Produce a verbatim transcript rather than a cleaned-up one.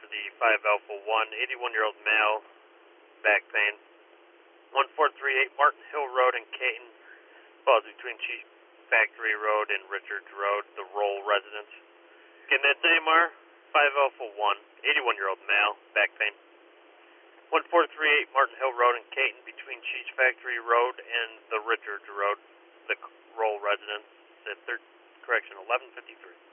the five Alpha one, eighty-one-year-old male, back pain. one four three eight Martin Hill Road in Caton, falls between Cheese Factory Road and Richards Road, the Roll residence. Again, that's A M R five Alpha one, eighty-one-year-old male, back pain. one four three eight Martin Hill Road in Caton, between Cheese Factory Road and the Richards Road, the Roll residence, at third, correction, eleven fifty-three.